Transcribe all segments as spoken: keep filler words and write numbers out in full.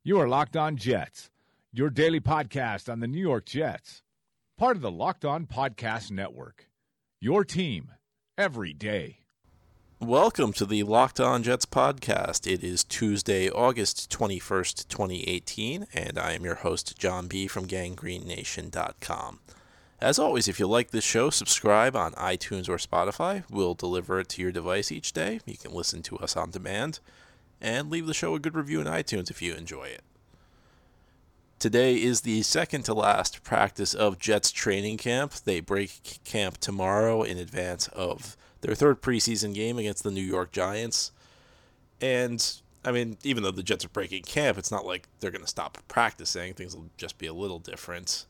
You are Locked On Jets, your daily podcast on the New York Jets. Part of the Locked On Podcast Network, your team every day. Welcome to the Locked On Jets podcast. It is Tuesday, August twenty-first, twenty eighteen, and I am your host, John B. from gangrene nation dot com. As always, if you like this show, subscribe on iTunes or Spotify. We'll deliver it to your device each day. You can listen to us on demand, and leave the show a good review in iTunes if you enjoy it. Today is the second to last practice of Jets training camp. They break camp tomorrow in advance of their third preseason game against the New York Giants. And, I mean, even though the Jets are breaking camp, it's not like they're going to stop practicing. Things will just be a little different.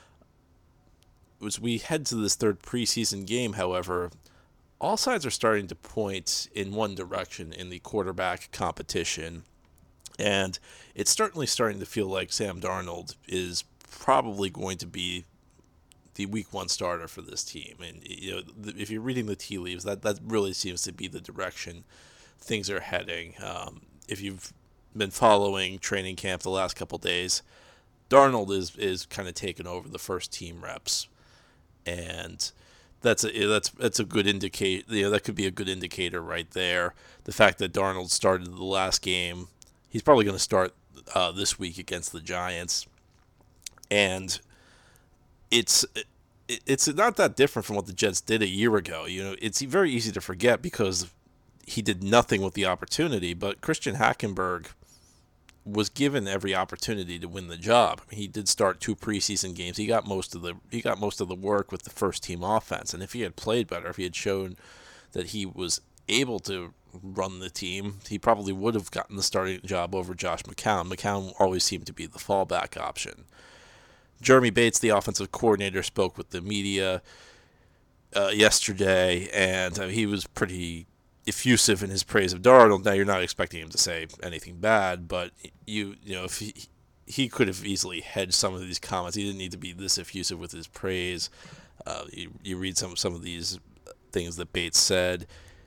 As we head to this third preseason game, however, all signs are starting to point in one direction in the quarterback competition. And it's certainly starting to feel like Sam Darnold is probably going to be the week one starter for this team. And you know, if you're reading the tea leaves, that, that really seems to be the direction things are heading. Um, if you've been following training camp the last couple days, Darnold is, is kind of taken over the first team reps. And that's a that's that's a good indicate. You know, that could be a good indicator right there. The fact that Darnold started the last game, he's probably going to start uh, this week against the Giants, and it's it, it's not that different from what the Jets did a year ago. You know, it's very easy to forget because he did nothing with the opportunity. But Christian Hackenberg was given every opportunity to win the job. I mean, he did start two preseason games. He got most of the he got most of the work with the first team offense. And if he had played better, if he had shown that he was able to run the team, he probably would have gotten the starting job over Josh McCown. McCown always seemed to be the fallback option. Jeremy Bates, the offensive coordinator, spoke with the media uh, yesterday, and uh, he was pretty effusive in his praise of Darnold. Now, you're not expecting him to say anything bad, but you you know if he he could have easily hedged some of these comments. He didn't need to be this effusive with his praise. Uh, you, you read some some of these things that Bates said.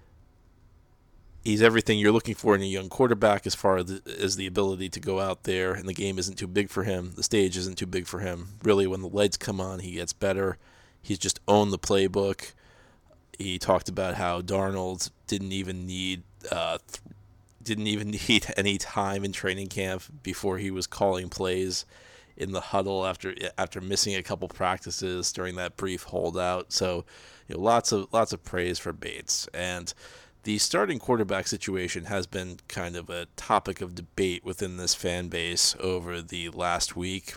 He's everything you're looking for in a young quarterback as far as the, as the ability to go out there, and the game isn't too big for him. The stage isn't too big for him. Really, when the lights come on, he gets better. He's just owned the playbook. He talked about how Darnold didn't even need uh, th- didn't even need any time in training camp before he was calling plays in the huddle after after missing a couple practices during that brief holdout. So, you know, lots of lots of praise for Bates. And the starting quarterback situation has been kind of a topic of debate within this fan base over the last week.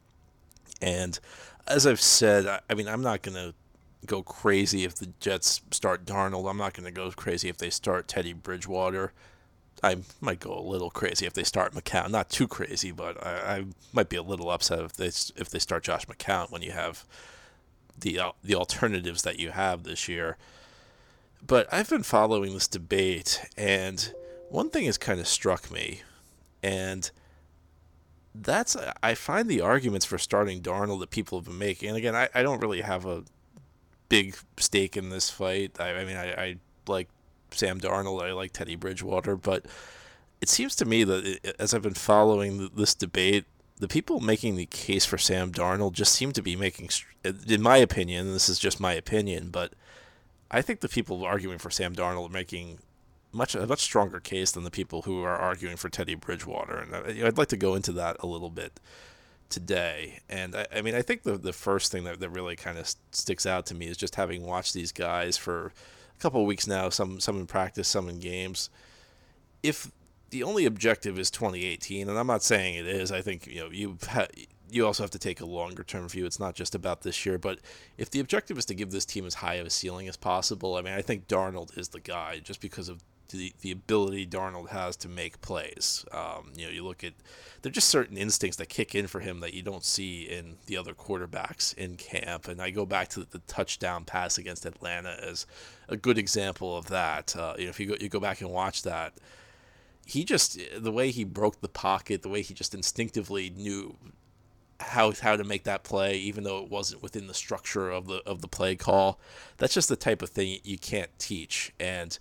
And as I've said, I, I mean, I'm not going to go crazy if the Jets start Darnold. I'm not going to go crazy if they start Teddy Bridgewater. I might go a little crazy if they start McCown. Not too crazy, but I, I might be a little upset if they if they start Josh McCown when you have the uh, the alternatives that you have this year. But I've been following this debate, and one thing has kind of struck me, and that's I find the arguments for starting Darnold that people have been making. And again, I, I don't really have a big stake in this fight. I, I mean, I, I like Sam Darnold. I like Teddy Bridgewater. But it seems to me that it, as I've been following this debate, the people making the case for Sam Darnold just seem to be making, in my opinion, this is just my opinion, but I think the people arguing for Sam Darnold are making much a much stronger case than the people who are arguing for Teddy Bridgewater. And I, I'd like to go into that a little bit today. And I, I mean, I think the the first thing that, that really kind of sticks out to me is just having watched these guys for a couple of weeks now, some some in practice, some in games. If the only objective is twenty eighteen, and I'm not saying it is, I think you know you ha- you also have to take a longer term view. It's not just about this year, but if the objective is to give this team as high of a ceiling as possible, I mean, I think Darnold is the guy just because of the the ability Darnold has to make plays. Um, you know, you look at, there are just certain instincts that kick in for him that you don't see in the other quarterbacks in camp. And I go back to the touchdown pass against Atlanta as a good example of that. Uh, you know, if you go you go back and watch that, he just, the way he broke the pocket, the way he just instinctively knew how how to make that play, even though it wasn't within the structure of the of the play call. That's just the type of thing you can't teach. And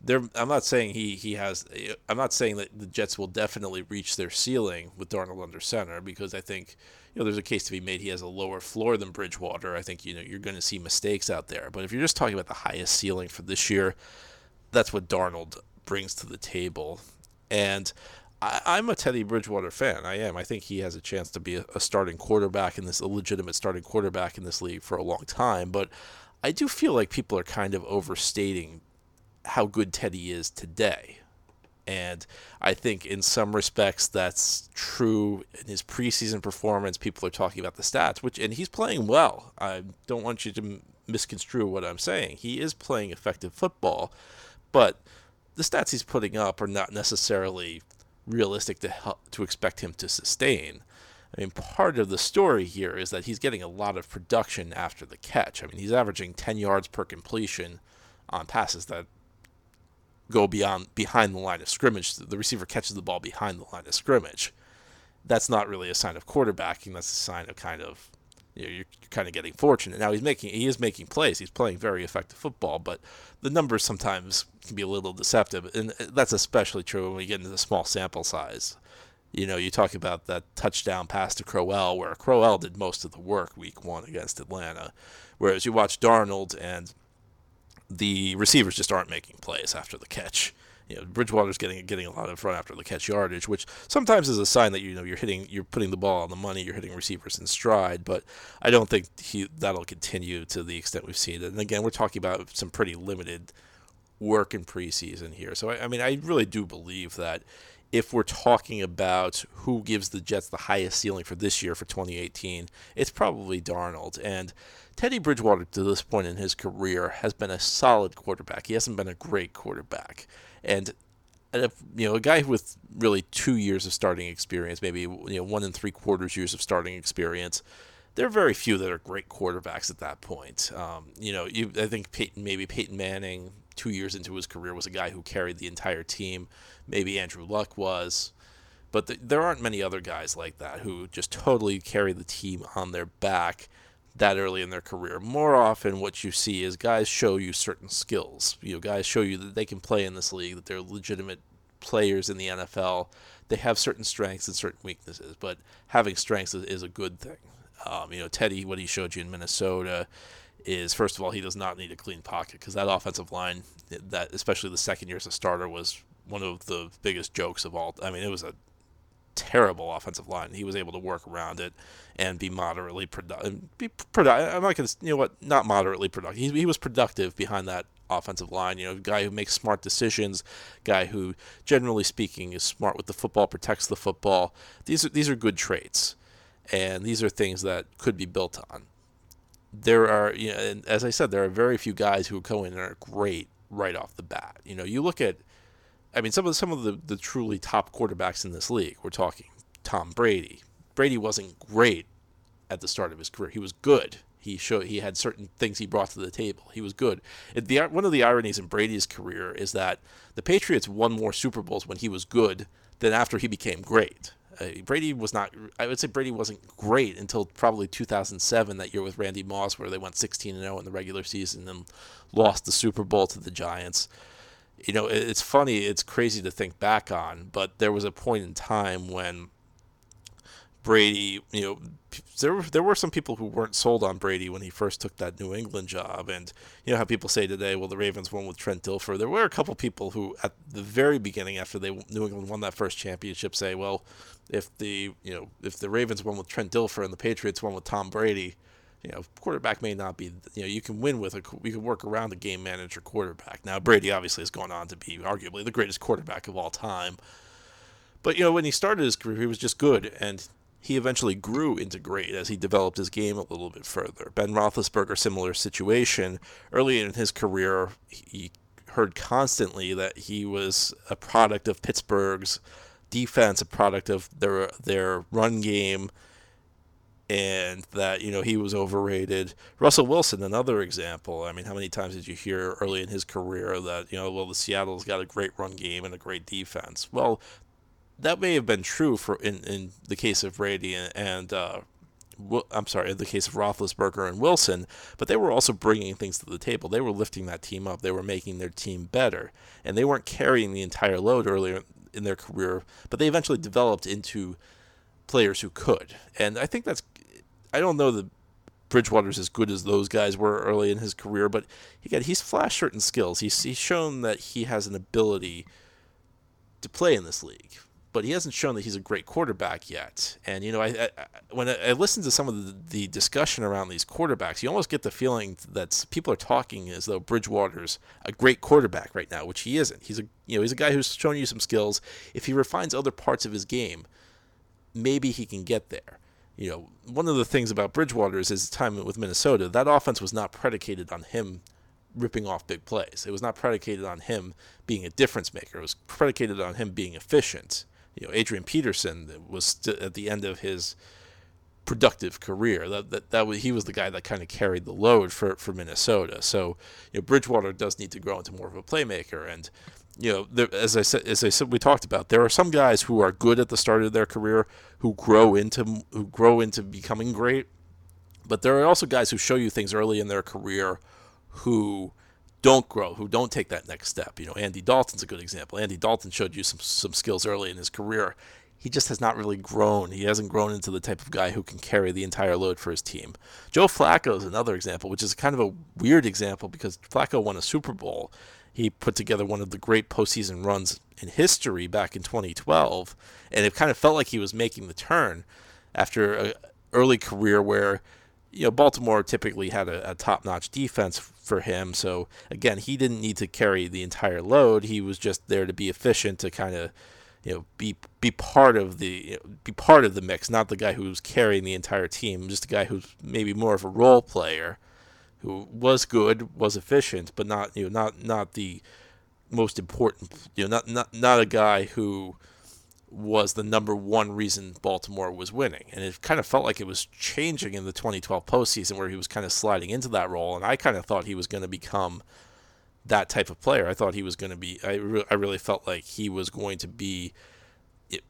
There, I'm not saying he, he has. I'm not saying that the Jets will definitely reach their ceiling with Darnold under center, because I think, you know, there's a case to be made. He has a lower floor than Bridgewater. I think, you know, you're going to see mistakes out there. But if you're just talking about the highest ceiling for this year, that's what Darnold brings to the table. And I, I'm a Teddy Bridgewater fan. I am. I think he has a chance to be a, a starting quarterback in this, a legitimate starting quarterback in this league for a long time. But I do feel like people are kind of overstating how good Teddy is today. And I think in some respects that's true in his preseason performance. People are talking about the stats, which, and he's playing well. I don't want you to misconstrue what I'm saying. He is playing effective football, but the stats he's putting up are not necessarily realistic to help, to expect him to sustain. I mean, part of the story here is that he's getting a lot of production after the catch. I mean, he's averaging ten yards per completion on passes that go beyond behind the line of scrimmage. The receiver catches the ball behind the line of scrimmage. That's not really a sign of quarterbacking. That's a sign of kind of, you know, you're, you're kind of getting fortunate. Now he's making he is making plays. He's playing very effective football, but the numbers sometimes can be a little deceptive, and that's especially true when we get into the small sample size. You know, you talk about that touchdown pass to Crowell, where Crowell did most of the work week one against Atlanta, whereas you watch Darnold and the receivers just aren't making plays after the catch. You know, Bridgewater's getting getting a lot of run after the catch yardage, which sometimes is a sign that, you know, you're hitting, you're putting the ball on the money, you're hitting receivers in stride. But I don't think he, that'll continue to the extent we've seen it. And again, we're talking about some pretty limited work in preseason here. So I, I mean, I really do believe that if we're talking about who gives the Jets the highest ceiling for this year, for twenty eighteen, it's probably Darnold. And Teddy Bridgewater, to this point in his career, has been a solid quarterback. He hasn't been a great quarterback. And, if, you know, a guy with really two years of starting experience, maybe, you know, one and three quarters years of starting experience, there are very few that are great quarterbacks at that point. Um, you know, you, I think Peyton, maybe Peyton Manning, two years into his career, was a guy who carried the entire team. Maybe Andrew Luck was. But the, there aren't many other guys like that who just totally carry the team on their back that early in their career. More often what you see is guys show you certain skills. You know, guys show you that they can play in this league, that they're legitimate players in the N F L. They have certain strengths and certain weaknesses, but having strengths is, is a good thing. Um, you know, Teddy, what he showed you in Minnesota is, first of all, he does not need a clean pocket, because that offensive line, that especially the second year as a starter, was one of the biggest jokes of all. I mean, it was a terrible offensive line. He was able to work around it and be moderately productive. Be produ- I'm not going to, you know what, not moderately productive. He, he was productive behind that offensive line. You know, guy who makes smart decisions, guy who, generally speaking, is smart with the football, protects the football. These are these are good traits, and these are things that could be built on. There are, you know, and as I said, there are very few guys who go in and are great right off the bat. You know, you look at, I mean, some of the, some of the, the truly top quarterbacks in this league. We're talking Tom Brady. Brady wasn't great at the start of his career. He was good. He showed he had certain things he brought to the table. He was good. It, the one of the ironies in Brady's career is that the Patriots won more Super Bowls when he was good than after he became great. Uh, Brady was not. I would say Brady wasn't great until probably two thousand seven, that year with Randy Moss, where they went sixteen and oh in the regular season and lost the Super Bowl to the Giants. You know, it's funny, it's crazy to think back on, but there was a point in time when Brady, you know, there were, there were some people who weren't sold on Brady when he first took that New England job. And you know how people say today, well, the Ravens won with Trent Dilfer. There were a couple people who, at the very beginning, after they New England won that first championship, say, well, if the, you know, if the Ravens won with Trent Dilfer and the Patriots won with Tom Brady, you know, quarterback may not be, you know, you can win with a, you can work around a game manager quarterback. Now, Brady obviously has gone on to be arguably the greatest quarterback of all time. But, you know, when he started his career, he was just good, and he eventually grew into great as he developed his game a little bit further. Ben Roethlisberger, similar situation. Early in his career, he heard constantly that he was a product of Pittsburgh's defense, a product of their their run game, and that, you know, he was overrated. Russell Wilson, another example. I mean, how many times did you hear early in his career that, you know, well, the Seattle's got a great run game and a great defense? Well, that may have been true for in, in the case of Brady and, and uh, I'm sorry, in the case of Roethlisberger and Wilson, but they were also bringing things to the table. They were lifting that team up. They were making their team better, and they weren't carrying the entire load earlier in their career, but they eventually developed into players who could. And I think that's, I don't know that Bridgewater's as good as those guys were early in his career, but again, he's flashed certain skills. He's, he's shown that he has an ability to play in this league, but he hasn't shown that he's a great quarterback yet. And, you know, I, I when I, I listen to some of the, the discussion around these quarterbacks, you almost get the feeling that people are talking as though Bridgewater's a great quarterback right now, which he isn't. He's a, you know, he's a guy who's shown you some skills. If he refines other parts of his game, maybe he can get there. You know, one of the things about Bridgewater is his time with Minnesota, that offense was not predicated on him ripping off big plays. It was not predicated on him being a difference maker. It was predicated on him being efficient. You know, Adrian Peterson was st- at the end of his productive career. That that, that was, he was the guy that kind of carried the load for, for Minnesota. So, you know, Bridgewater does need to grow into more of a playmaker. And, you know, there, as I said, as I said, we talked about, there are some guys who are good at the start of their career who grow into who grow into becoming great. But there are also guys who show you things early in their career who don't grow, who don't take that next step. You know, Andy Dalton's a good example. Andy Dalton showed you some some skills early in his career. He just has not really grown. He hasn't grown into the type of guy who can carry the entire load for his team. Joe Flacco is another example, which is kind of a weird example because Flacco won a Super Bowl. He put together one of the great postseason runs in history back in twenty twelve, and it kind of felt like he was making the turn after an early career where, you know, Baltimore typically had a, a top-notch defense for him. So, again, he didn't need to carry the entire load. He was just there to be efficient, to kind of, you know, be be part of the you know, be part of the mix, not the guy who was carrying the entire team, just a guy who's maybe more of a role player, who was good, was efficient, but not you know not not the most important. You know, not not not a guy who was the number one reason Baltimore was winning. And it kind of felt like it was changing in the twenty twelve postseason where he was kind of sliding into that role. And I kind of thought he was going to become that type of player. I thought he was going to be, I, re- I really felt like he was going to be it,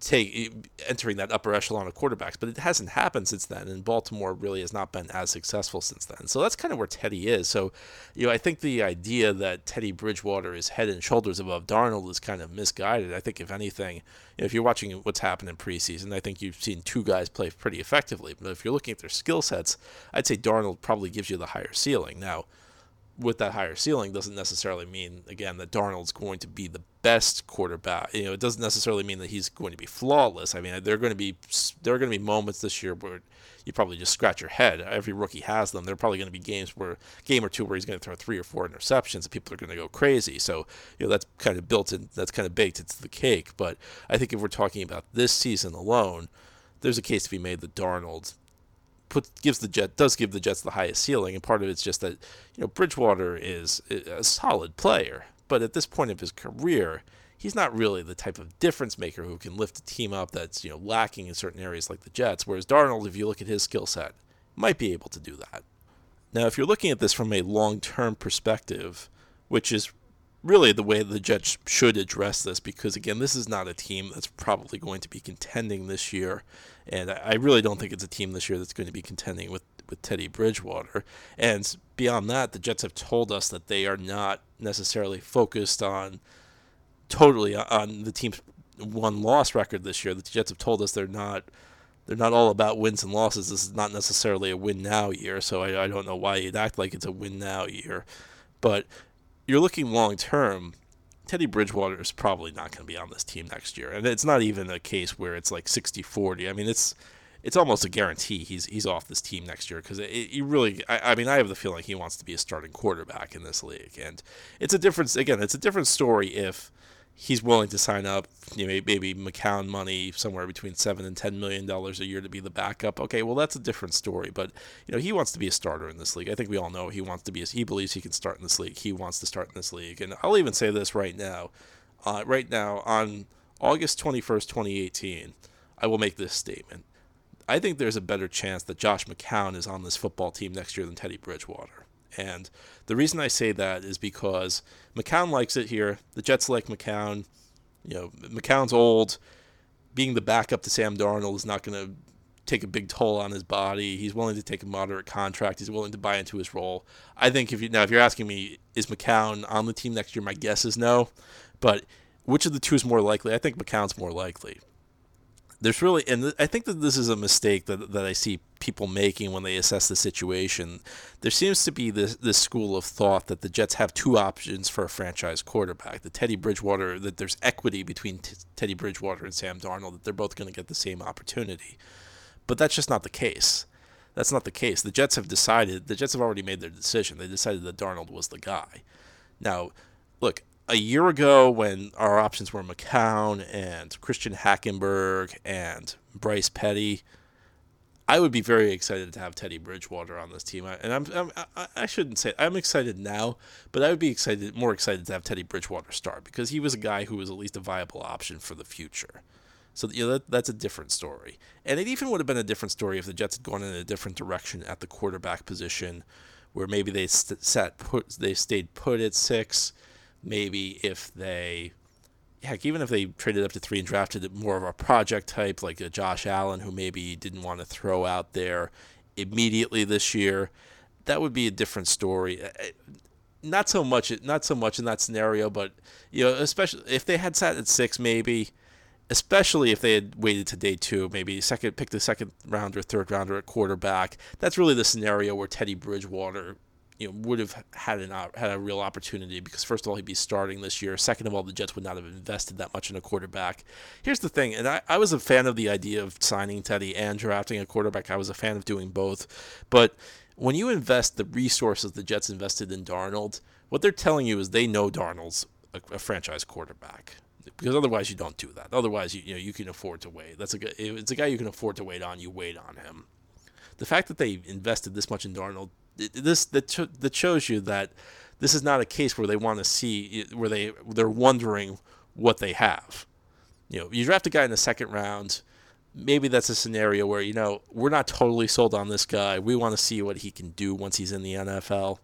take entering that upper echelon of quarterbacks, but it hasn't happened since then. And Baltimore really has not been as successful since then. So that's kind of where Teddy is. So, you know, I think the idea that Teddy Bridgewater is head and shoulders above Darnold is kind of misguided. I think if anything, you know, if you're watching what's happened in preseason, I think you've seen two guys play pretty effectively. But if you're looking at their skill sets, I'd say Darnold probably gives you the higher ceiling. Now, with that higher ceiling doesn't necessarily mean, again, that Darnold's going to be the best quarterback. You know, it doesn't necessarily mean that he's going to be flawless. I mean, there are going to be there are going to be moments this year where you probably just scratch your head. Every rookie has them. There are probably going to be games where game or two where he's going to throw three or four interceptions and people are going to go crazy. So, you know, that's kind of built in. That's kind of baked into the cake. But I think if we're talking about this season alone, there's a case to be made that Darnold Put, gives the Jet does give the Jets the highest ceiling, and part of it's just that, you know, Bridgewater is a solid player, but at this point of his career, he's not really the type of difference maker who can lift a team up that's, you know, lacking in certain areas like the Jets. Whereas Darnold, if you look at his skill set, might be able to do that. Now, if you're looking at this from a long-term perspective, which is really the way the Jets should address this, because again, this is not a team that's probably going to be contending this year. And I really don't think it's a team this year that's going to be contending with, with Teddy Bridgewater. And beyond that, the Jets have told us that they are not necessarily focused on totally on the team's one-loss record this year. The Jets have told us they're not they're not all about wins and losses. This is not necessarily a win-now year, so I, I don't know why you'd act like it's a win-now year. But you're looking long-term, Teddy Bridgewater is probably not going to be on this team next year. And it's not even a case where it's like sixty forty. I mean, it's it's almost a guarantee he's he's off this team next year because he really, I, I mean, I have the feeling he wants to be a starting quarterback in this league. And it's a difference, again, it's a different story if he's willing to sign up, you know, maybe McCown money somewhere between seven and ten million dollars a year to be the backup. Okay, well, that's a different story. But, you know, he wants to be a starter in this league. I think we all know he wants to be, a, he believes he can start in this league. He wants to start in this league. And I'll even say this right now. Uh, right now, on August twenty-first, twenty eighteen, I will make this statement. I think there's a better chance that Josh McCown is on this football team next year than Teddy Bridgewater. And the reason I say that is because McCown likes it here. The Jets like McCown. You know, McCown's old. Being the backup to Sam Darnold is not going to take a big toll on his body. He's willing to take a moderate contract. He's willing to buy into his role. I think if you now if you're asking me, is McCown on the team next year? My guess is no. But which of the two is more likely? I think McCown's more likely. There's really, and I think that this is a mistake that that I see people making when they assess the situation. There seems to be this this school of thought that the Jets have two options for a franchise quarterback. The Teddy Bridgewater, that there's equity between t- Teddy Bridgewater and Sam Darnold, that they're both going to get the same opportunity. But that's just not the case. That's not the case. The Jets have decided, the Jets have already made their decision. They decided that Darnold was the guy. Now, look, a year ago when our options were McCown and Christian Hackenberg and Bryce Petty, I would be very excited to have Teddy Bridgewater on this team. And I'm, I'm I, I shouldn't say I'm excited now, but I would be excited, more excited to have Teddy Bridgewater start because he was a guy who was at least a viable option for the future. So you know, that, that's a different story. And it even would have been a different story if the Jets had gone in a different direction at the quarterback position, where maybe they st- sat put, they stayed put at six. Maybe if they, heck, even if they traded up to three and drafted more of a project type like a Josh Allen, who maybe didn't want to throw out there immediately this year, that would be a different story. Not so much, not so much in that scenario, but you know, especially if they had sat at six, maybe. Especially if they had waited to day two, maybe second, pick the second round or third rounder at quarterback. That's really the scenario where Teddy Bridgewater, you know, would have had an had a real opportunity because first of all, he'd be starting this year. Second of all, the Jets would not have invested that much in a quarterback. Here's the thing, and I, I was a fan of the idea of signing Teddy and drafting a quarterback. I was a fan of doing both. But when you invest the resources the Jets invested in Darnold, what they're telling you is they know Darnold's a, a franchise quarterback. Because otherwise you don't do that. Otherwise you you know you can afford to wait. That's a it's a guy you can afford to wait on. You wait on him. The fact that they invested this much in Darnold, this that that shows you that this is not a case where they want to see where they they're wondering what they have. You know, you draft a guy in the second round. Maybe that's a scenario where you know we're not totally sold on this guy. We want to see what he can do once he's in the N F L.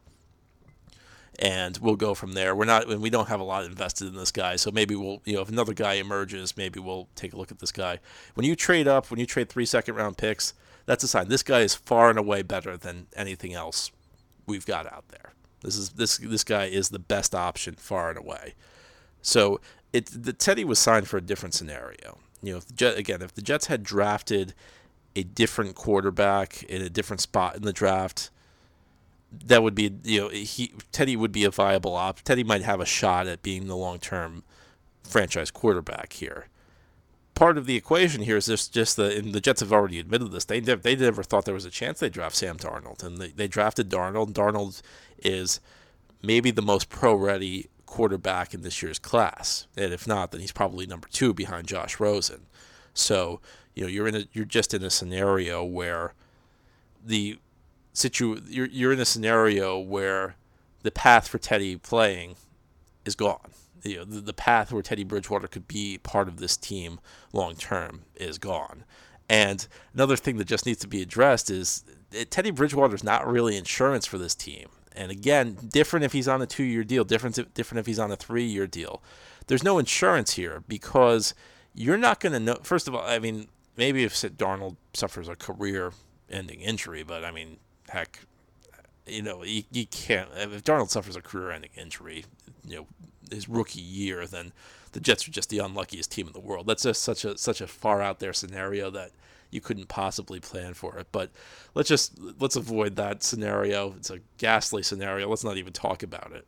And we'll go from there. We're not, and we don't have a lot invested in this guy, so maybe we'll, you know, if another guy emerges, maybe we'll take a look at this guy. When you trade up, when you trade three second round picks, that's a sign. This guy is far and away better than anything else we've got out there. This is this this guy is the best option far and away. So it the Teddy was signed for a different scenario. You know, if the Jet, again, if the Jets had drafted a different quarterback in a different spot in the draft, that would be, you know, he Teddy would be a viable op. Teddy might have a shot at being the long-term franchise quarterback here. Part of the equation here is just, just the, and the Jets have already admitted this, they never, they never thought there was a chance they'd draft Sam Darnold, and they, they drafted Darnold. Darnold is maybe the most pro-ready quarterback in this year's class, and if not, then he's probably number two behind Josh Rosen. So, you know, you're in a, you're just in a scenario where the Situ, you're you're in a scenario where the path for Teddy playing is gone. You know, the, the path where Teddy Bridgewater could be part of this team long term is gone. And another thing that just needs to be addressed is it, Teddy Bridgewater is not really insurance for this team. And again, different if he's on a two-year deal, different if, different if he's on a three-year deal. There's no insurance here because you're not going to know. First of all, I mean, maybe if Darnold suffers a career-ending injury, but I mean. Heck, you know, you, you can't. If Darnold suffers a career-ending injury, you know, his rookie year, then the Jets are just the unluckiest team in the world. That's just such a such a far out there scenario that you couldn't possibly plan for it. But let's just let's avoid that scenario. It's a ghastly scenario. Let's not even talk about it.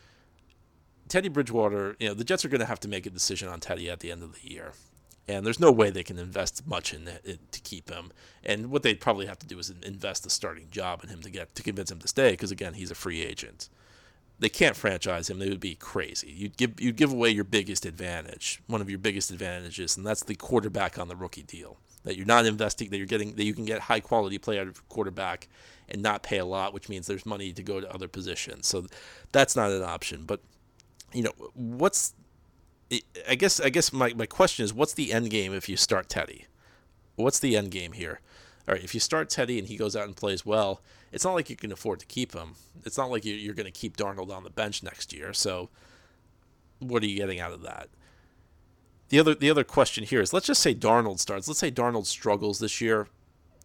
Teddy Bridgewater, you know, the Jets are going to have to make a decision on Teddy at the end of the year. And there's no way they can invest much in it, it to keep him. And what they'd probably have to do is invest a starting job in him to get to convince him to stay, because again, he's a free agent. They can't franchise him; they would be crazy. You'd give you'd give away your biggest advantage, one of your biggest advantages, and that's the quarterback on the rookie deal. That you're not investing, that you're getting, that you can get high quality play out of quarterback and not pay a lot, which means there's money to go to other positions. So that's not an option. But you know what's I guess I guess my, my question is, what's the end game if you start Teddy? What's the end game here? All right, if you start Teddy and he goes out and plays well, it's not like you can afford to keep him. It's not like you're going to keep Darnold on the bench next year. So what are you getting out of that? The other the other question here is, let's just say Darnold starts. Let's say Darnold struggles this year.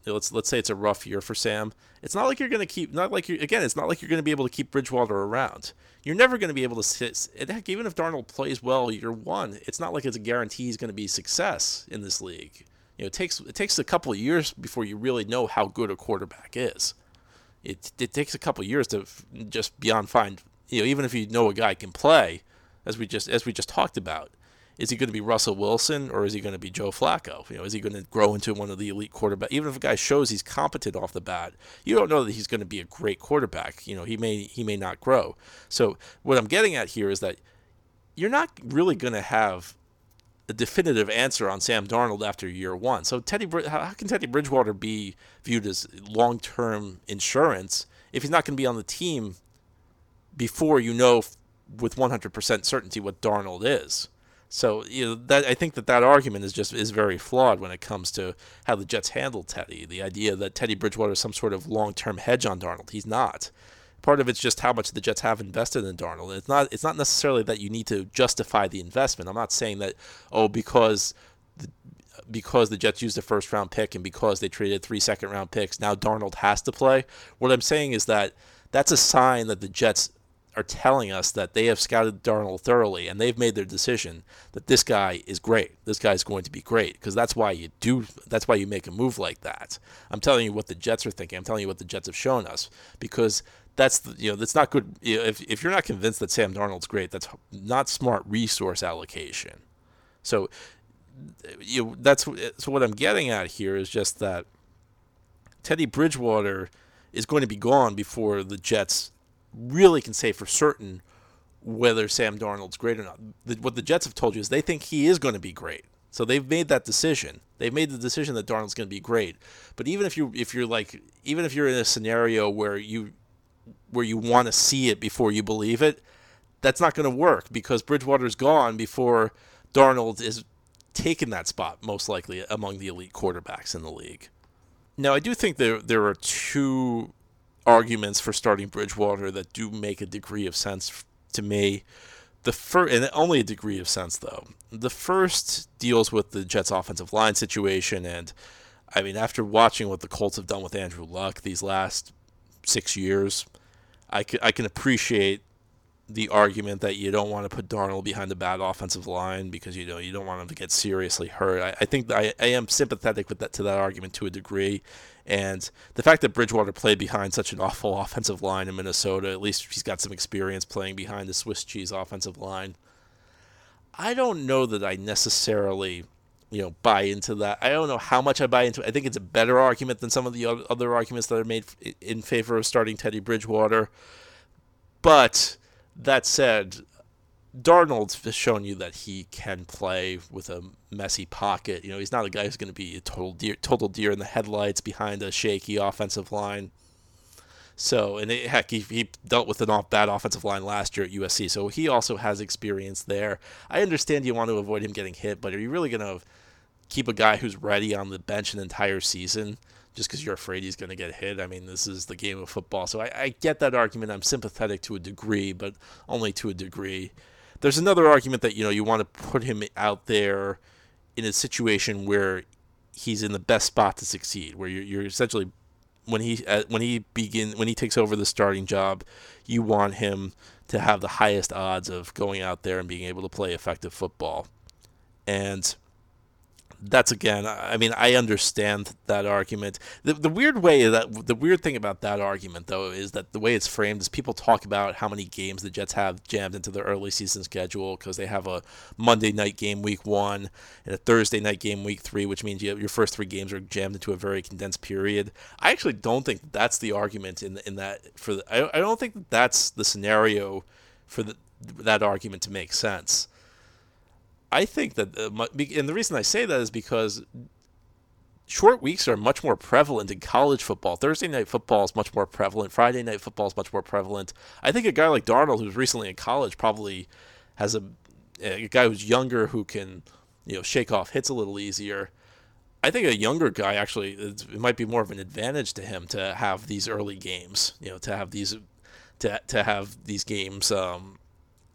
let's let's say it's a rough year for Sam. It's not like you're going to keep, not like you again, it's not like you're going to be able to keep Bridgewater around. You're never going to be able to sit. Heck, even if Darnold plays well year one, it's not like it's a guarantee he's going to be success in this league. You know, it takes it takes a couple of years before you really know how good a quarterback is. It it takes a couple of years to just beyond find. You know, even if you know a guy can play, as we just as we just talked about. Is he going to be Russell Wilson or is he going to be Joe Flacco? You know, is he going to grow into one of the elite quarterbacks? Even if a guy shows he's competent off the bat, you don't know that he's going to be a great quarterback. You know, he may he may not grow. So what I'm getting at here is that you're not really going to have a definitive answer on Sam Darnold after year one. So Teddy, how can Teddy Bridgewater be viewed as long-term insurance if he's not going to be on the team before you know with one hundred percent certainty what Darnold is? So you know that I think that that argument is just is very flawed when it comes to how the Jets handle Teddy. The idea that Teddy Bridgewater is some sort of long-term hedge on Darnold, he's not. Part of it's just how much the Jets have invested in Darnold. It's not it's not necessarily that you need to justify the investment. I'm not saying that oh because the, because the Jets used a first-round pick and because they traded three second-round picks, now Darnold has to play. What I'm saying is that that's a sign that the Jets are telling us that they have scouted Darnold thoroughly and they've made their decision that this guy is great. This guy is going to be great because that's why you do. That's why you make a move like that. I'm telling you what the Jets are thinking. I'm telling you what the Jets have shown us because that's the, you know that's not good. You know, if if you're not convinced that Sam Darnold's great, that's not smart resource allocation. So you know, that's so what I'm getting at here is just that Teddy Bridgewater is going to be gone before the Jets really can say for certain whether Sam Darnold's great or not. The, what the Jets have told you is they think he is going to be great. So they've made that decision. They've made the decision that Darnold's going to be great. But even if you if you're like even if you're in a scenario where you where you want to see it before you believe it, that's not going to work because Bridgewater's gone before Darnold is taken that spot most likely among the elite quarterbacks in the league. Now I do think there there are two arguments for starting Bridgewater that do make a degree of sense to me. The first, and only a degree of sense though. The first deals with the Jets' offensive line situation, and I mean, after watching what the Colts have done with Andrew Luck these last six years, I can, I can appreciate the argument that you don't want to put Darnold behind a bad offensive line because you know you don't want him to get seriously hurt. I, I think that I, I am sympathetic with that to that argument to a degree, and the fact that Bridgewater played behind such an awful offensive line in Minnesota, at least he's got some experience playing behind the Swiss cheese offensive line. I don't know that I necessarily, you know, buy into that. I don't know how much I buy into it. I think it's a better argument than some of the other arguments that are made in favor of starting Teddy Bridgewater, but that said, Darnold has shown you that he can play with a messy pocket. You know, he's not a guy who's going to be a total deer, total deer in the headlights behind a shaky offensive line. So, and it, heck, he, he dealt with an off bad offensive line last year at U S C, so he also has experience there. I understand you want to avoid him getting hit, but are you really going to keep a guy who's ready on the bench an entire season just because you're afraid he's going to get hit? I mean, this is the game of football. So I, I get that argument. I'm sympathetic to a degree, but only to a degree. There's another argument that, you know, you want to put him out there in a situation where he's in the best spot to succeed, where you're, you're essentially, when he uh, when he begin when he takes over the starting job, you want him to have the highest odds of going out there and being able to play effective football. And that's, again, I mean, I understand that argument. The the weird way that the weird thing about that argument, though, is that the way it's framed is people talk about how many games the Jets have jammed into their early season schedule because they have a Monday night game week one and a Thursday night game week three, which means you have, your first three games are jammed into a very condensed period. I actually don't think that's the argument in in that for the, I I don't think that that's the scenario for the, that argument to make sense. I think that, uh, and the reason I say that is because short weeks are much more prevalent in college football. Thursday night football is much more prevalent. Friday night football is much more prevalent. I think a guy like Darnold, who's recently in college, probably has a, a guy who's younger who can, you know, shake off hits a little easier. I think a younger guy actually, it might be more of an advantage to him to have these early games, you know, to have these, to to have these games. Um,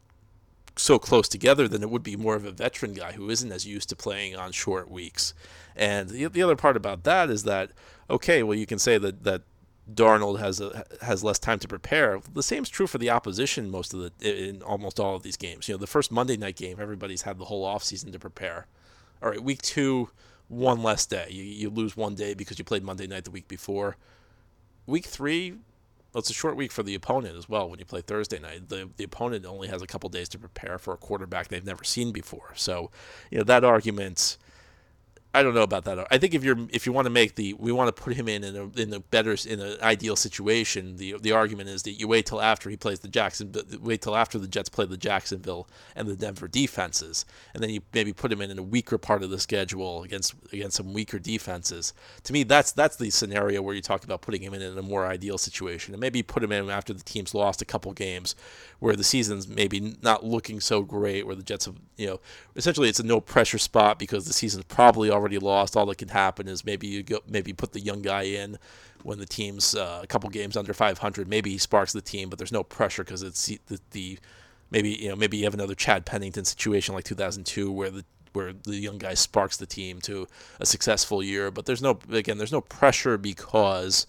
so close together than it would be more of a veteran guy who isn't as used to playing on short weeks. And the, the other part about that is that, okay, well, you can say that, that Darnold has a, has less time to prepare. The same is true for the opposition most of the in almost all of these games. You know, the first Monday night game, everybody's had the whole offseason to prepare. All right, week two, one less day. You you lose one day because you played Monday night the week before. Week three, well, it's a short week for the opponent as well when you play Thursday night. The the opponent only has a couple days to prepare for a quarterback they've never seen before. So, you know, that argument, I don't know about that. I think if you're if you want to make the we want to put him in in a in a better in an ideal situation, the the argument is that you wait till after he plays the Jacksonville, wait till after the Jets play the Jacksonville and the Denver defenses, and then you maybe put him in in a weaker part of the schedule against against some weaker defenses. To me, that's that's the scenario where you talk about putting him in in a more ideal situation, and maybe put him in after the team's lost a couple games, where the season's maybe not looking so great, where the Jets have, you know, essentially it's a no pressure spot because the season's probably already already lost. All that can happen is maybe you go, maybe put the young guy in when the team's uh, a couple games under five hundred. Maybe he sparks the team, but there's no pressure because it's the, the maybe you know maybe you have another Chad Pennington situation like two thousand two where the where the young guy sparks the team to a successful year. But there's no again there's no pressure because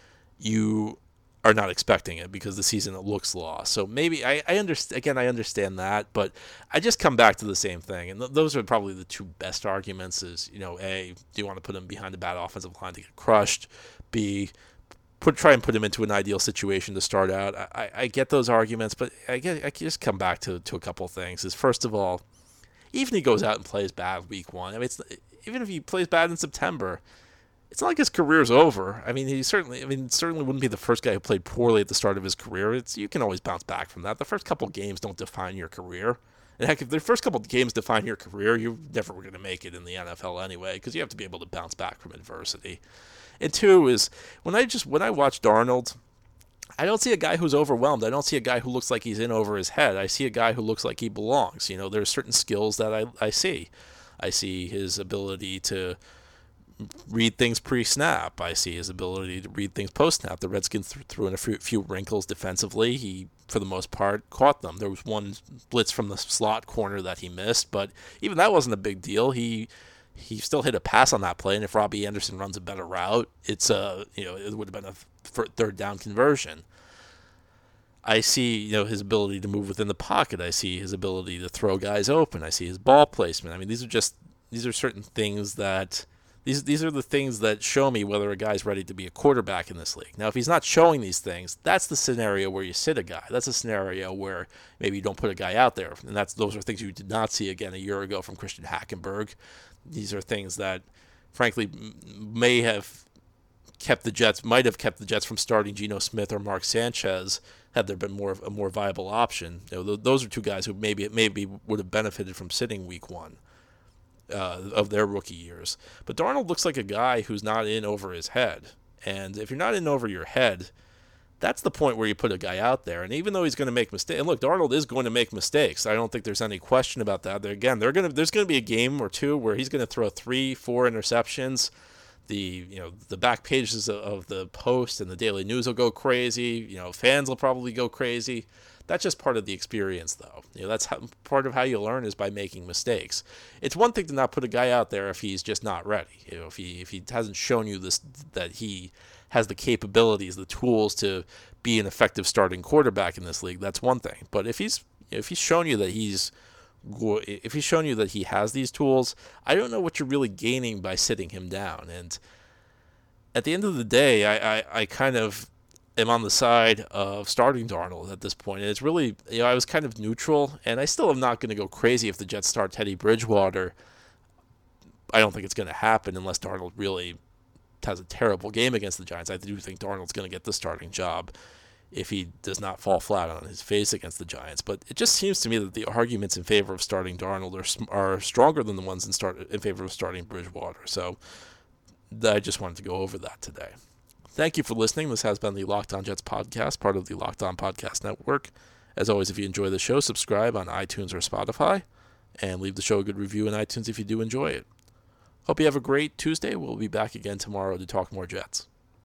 you are not expecting it because the season looks lost. So maybe I, I understand, again, I understand that, but I just come back to the same thing. And th- those are probably the two best arguments is, you know, A, do you want to put him behind a bad offensive line to get crushed? B, put try and put him into an ideal situation to start out. I, I, I get those arguments, but I get I just come back to, to a couple of things. Is first of all, even if he goes out and plays bad week one, I mean, it's, even if he plays bad in September, it's not like his career's over. I mean, he certainly, I mean, certainly wouldn't be the first guy who played poorly at the start of his career. It's you can always bounce back from that. The first couple of games don't define your career. And heck, if the first couple of games define your career, you're never going to make it in the N F L anyway, because you have to be able to bounce back from adversity. And two is when I just when I watch Darnold, I don't see a guy who's overwhelmed. I don't see a guy who looks like he's in over his head. I see a guy who looks like he belongs. You know, there's certain skills that I I see. I see his ability to read things pre-snap. I see his ability to read things post-snap. The Redskins th- threw in a few, few wrinkles defensively. He, for the most part, caught them. There was one blitz from the slot corner that he missed, but even that wasn't a big deal. He he still hit a pass on that play, and if Robbie Anderson runs a better route, it's a you know it would have been a third down conversion. I see you know his ability to move within the pocket. I see his ability to throw guys open. I see his ball placement. I mean, these are just these are certain things that. These these are the things that show me whether a guy's ready to be a quarterback in this league. Now, if he's not showing these things, that's the scenario where you sit a guy. That's a scenario where maybe you don't put a guy out there. And that's those are things you did not see again a year ago from Christian Hackenberg. These are things that, frankly, may have kept the Jets, might have kept the Jets from starting Geno Smith or Mark Sanchez had there been more a more viable option. You know, those are two guys who maybe maybe would have benefited from sitting week one. Uh, of their rookie years. But Darnold looks like a guy who's not in over his head. And if you're not in over your head, that's the point where you put a guy out there. And even though he's going to make mistakes, and look, Darnold is going to make mistakes. I don't think there's any question about that. They're, again, they're going to there's going to be a game or two where he's going to throw three, four interceptions. The you know the back pages of, of the Post and the Daily News will go crazy. You know, fans will probably go crazy. That's just part of the experience, though. You know, that's how, part of how you learn is by making mistakes. It's one thing to not put a guy out there if he's just not ready. You know, if he if he hasn't shown you this that he has the capabilities, the tools to be an effective starting quarterback in this league, that's one thing. But if he's if he's shown you that he's if he's shown you that he has these tools, I don't know what you're really gaining by sitting him down. And at the end of the day, I I, I kind of. am on the side of starting Darnold at this point. And it's really, you know, I was kind of neutral, and I still am not going to go crazy if the Jets start Teddy Bridgewater. I don't think it's going to happen unless Darnold really has a terrible game against the Giants. I do think Darnold's going to get the starting job if he does not fall flat on his face against the Giants. But it just seems to me that the arguments in favor of starting Darnold are are stronger than the ones in start in favor of starting Bridgewater. So I just wanted to go over that today. Thank you for listening. This has been the Locked On Jets podcast, part of the Locked On Podcast Network. As always, if you enjoy the show, subscribe on iTunes or Spotify, and leave the show a good review in iTunes if you do enjoy it. Hope you have a great Tuesday. We'll be back again tomorrow to talk more Jets.